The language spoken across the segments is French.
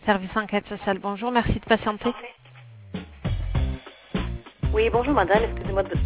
Service enquête sociale, bonjour, merci de patienter. Oui, bonjour madame, excusez-moi de...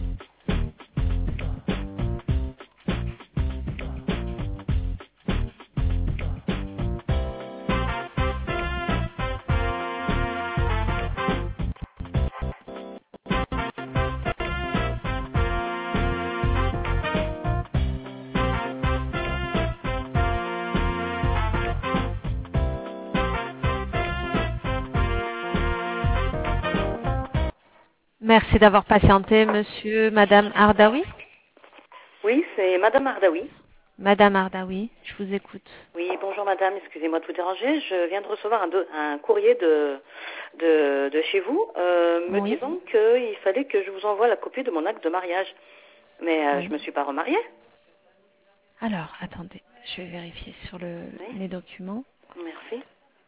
Merci d'avoir patienté, monsieur, madame Ardaoui. Oui, c'est madame Ardaoui. Madame Ardaoui, je vous écoute. Oui, bonjour madame, excusez-moi de vous déranger. Je viens de recevoir un courrier de chez vous me Oui. disant qu'il fallait que je vous envoie la copie de mon acte de mariage. Mais Oui. je me suis pas remariée. Alors, attendez, je vais vérifier sur Oui. les documents. Merci.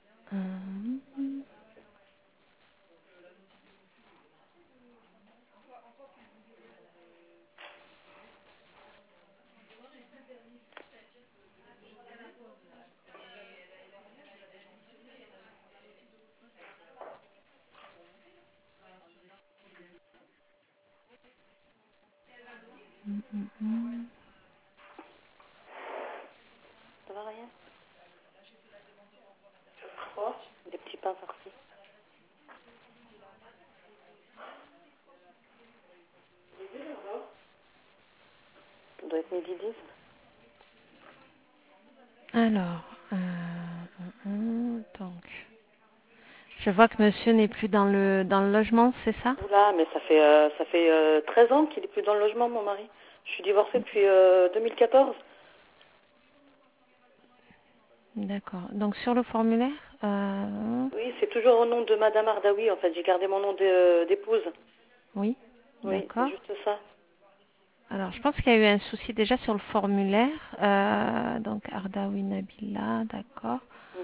Ça va rien? Oh, des petits pains farcis. Ça doit être midi 10. Alors, donc, je vois que monsieur n'est plus dans le logement, c'est ça? Oula, mais ça fait 13 ans qu'il est plus dans le logement, mon mari. Je suis divorcée depuis 2014. D'accord. Donc, sur le formulaire, Oui, c'est toujours au nom de madame Ardaoui, en fait. J'ai gardé mon nom d'épouse. oui, Oui, c'est d'accord. juste ça. Alors, je pense qu'il y a eu un souci déjà sur le formulaire. Donc, Ardaoui Nabila, d'accord.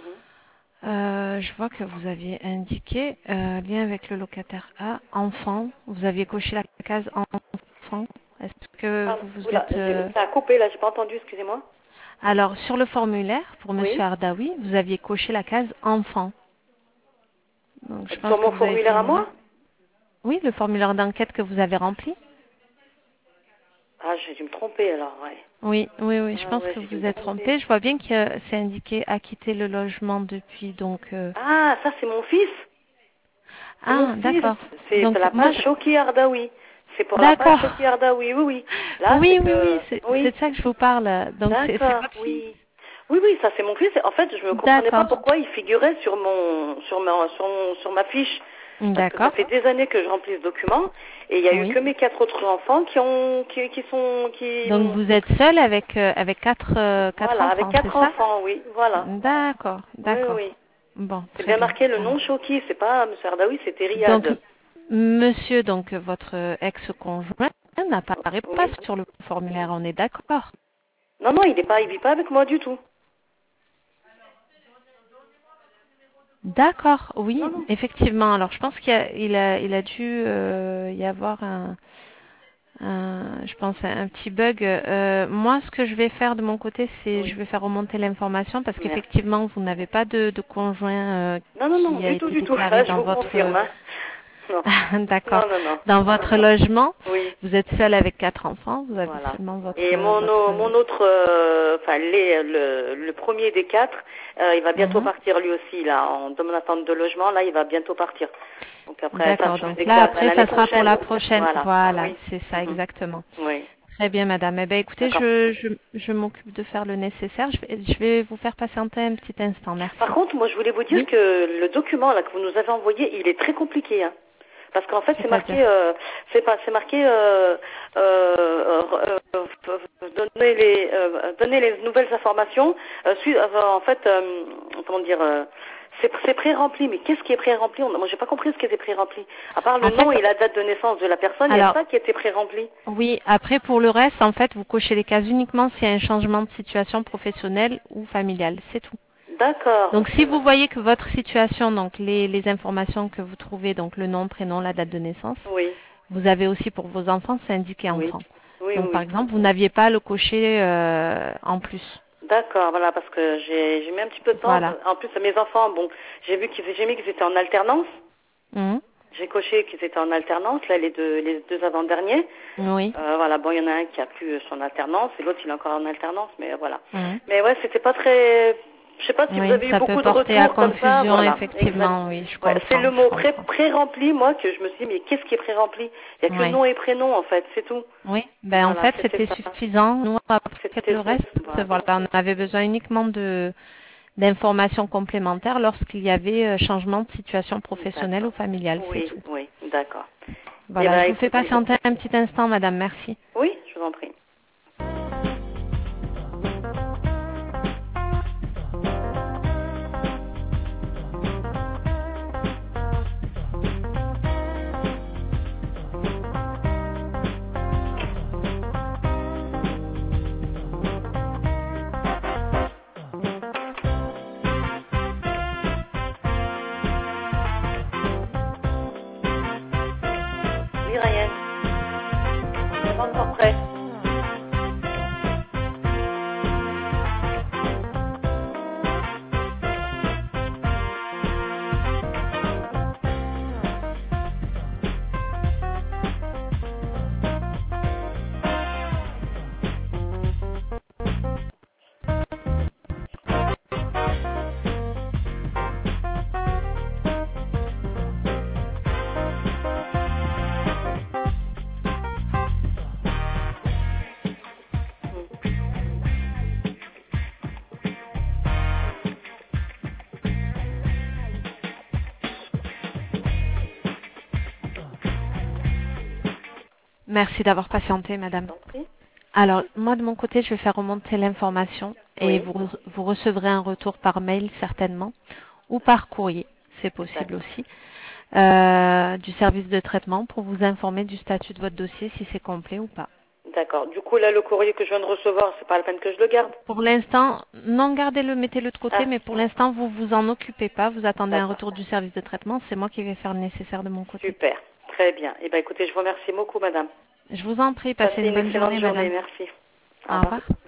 Je vois que vous aviez indiqué lien avec le locataire A, enfant. Vous aviez coché la case enfant. Est-ce que Ah, vous oula, êtes... ça a coupé là, j'ai pas entendu, excusez-moi. Alors, sur le formulaire, pour monsieur Oui. Ardaoui, vous aviez coché la case enfant. Donc, je pense Sur que mon vous avez fait formulaire à une erreur. moi? Oui, le formulaire d'enquête que vous avez rempli. Ah, j'ai dû me tromper alors, ouais. Oui, oui, oui, je Ah pense ouais, que j'ai dû vous me êtes tromper. trompé. Je vois bien que c'est indiqué acquitter le logement depuis, donc... Ah, ça c'est mon fils. C'est mon Ah, fils. d'accord. C'est Donc, la moi, page Shoki Ardaoui. C'est pour la page D'accord. Shoki Ardaoui, oui, oui. Là, c'est Oui, oui, oui, que... c'est Oui, de ça que je vous parle. Donc, c'est d'accord, votre fils. oui. Oui, oui, ça c'est mon fils. En fait, je ne comprenais pas D'accord. pourquoi il figurait sur ma fiche. Parce que ça D'accord. fait des années que je remplis ce document et il y a eu Oui. que mes 4 autres enfants qui Donc, vous êtes seul avec, avec quatre voilà, avec enfants, c'est 4 ça? enfants, oui, voilà. D'accord, Oui, d'accord. oui. Bon, C'est très bien bien. marqué le Alors, nom Shoki, c'est pas M. Ardaoui, c'était donc, Riyad. monsieur, donc, votre ex-conjoint n'apparaît pas Oui. sur le formulaire, on est d'accord? Non, non, il vit pas avec moi du tout. D'accord, oui, Non, non. effectivement. Alors, je pense il a dû y avoir je pense un petit bug. Moi, ce que je vais faire de mon côté, c'est je Oui. vais faire remonter l'information parce Merci. qu'effectivement, vous n'avez pas de conjoint Non, non, non, qui a été du tout. déclaré Là, je dans vous votre confirme. Hein. Non. d'accord, Non, non, non. dans Non, non, votre non. logement. Oui. Vous êtes seul avec 4 enfants. Vous avez Voilà. seulement Et mon autre, enfin le premier des 4, il va bientôt Mhm. partir lui aussi là, en attente de logement. Là, il va bientôt partir. Donc après, ça, D'accord. je Donc vous là, déclarerai après, l'année ça sera pour prochaine. la prochaine. Voilà. Voilà, Oui. c'est ça exactement. Oui. Très bien, madame. Eh bien, écoutez, D'accord. je m'occupe de faire le nécessaire. Je vais vous faire patienter un petit instant. Par Merci. contre, moi, je voulais vous dire Oui, que le document là que vous nous avez envoyé, il est très compliqué. Hein. Parce qu'en fait, c'est c'est-à-dire. marqué, c'est marqué donner les nouvelles informations. En fait, comment dire, c'est pré-rempli. Mais qu'est-ce qui est pré-rempli? Moi, j'ai pas compris ce qui était pré-rempli. À part le En fait, nom et la date de naissance de la personne, il y a alors, ça qui était pré-rempli. oui, après, pour le reste, en fait, vous cochez les cases uniquement s'il y a un changement de situation professionnelle ou familiale. C'est tout. D'accord. Donc, si vous voyez que votre situation, donc les informations que vous trouvez, donc le nom, prénom, la date de naissance, Oui, vous avez aussi pour vos enfants, c'est indiqué oui, enfant. oui, oui, Donc, par oui. exemple, vous n'aviez pas à le cocher en plus. D'accord, voilà, parce que j'ai mis un petit peu de temps. Voilà. En plus, mes enfants, bon, j'ai mis qu'ils étaient en alternance. Mhm. J'ai coché qu'ils étaient en alternance, là, les deux avant-derniers. Oui. Voilà, bon, il y en a un qui a plus son alternance et l'autre, il est encore en alternance, mais voilà. Mhm. Mais ouais, c'était pas très... Je sais pas si vous Oui, avez eu ça peut beaucoup de porter à retours comme ça, confusion, voilà. Exact. effectivement, oui, je Ouais, c'est comprends, le je mot comprends. pré-rempli, moi, que je me suis dit, mais qu'est-ce qui est pré-rempli? Il y a que Oui. nom et prénom, en fait, c'est tout. Oui, ben en Voilà, fait c'était c'était ça. suffisant. Nous après C'était le reste, voilà. voilà, on avait besoin uniquement de d'informations complémentaires lorsqu'il y avait changement de situation professionnelle ou D'accord. familiale, c'est Oui, tout. oui, d'accord. Eh Voilà, ben, je vous fais écoutez, patienter un petit instant, madame, merci. oui, je vous en prie. Oui, Ryan, c'est pas encore prêt. Merci d'avoir patienté, Je madame. vous en prie. Alors, moi de mon côté, je vais faire remonter l'information et Oui, vous recevrez un retour par mail certainement ou par courrier, c'est possible d'accord. aussi, du service de traitement pour vous informer du statut de votre dossier, si c'est complet ou pas. D'accord. Du coup, là, le courrier que je viens de recevoir, c'est pas la peine que je le garde? Pour l'instant, non, gardez-le, mettez-le de côté, Ah, mais pour l'instant, vous vous en occupez pas, vous attendez un d'accord. retour du service de traitement, c'est moi qui vais faire le nécessaire de mon côté. Super. Très bien. Eh ben, écoutez, je vous remercie beaucoup, madame. Je vous en prie, passez Passez une une bonne excellente journée, journée. madame. Merci. Au Au revoir. revoir.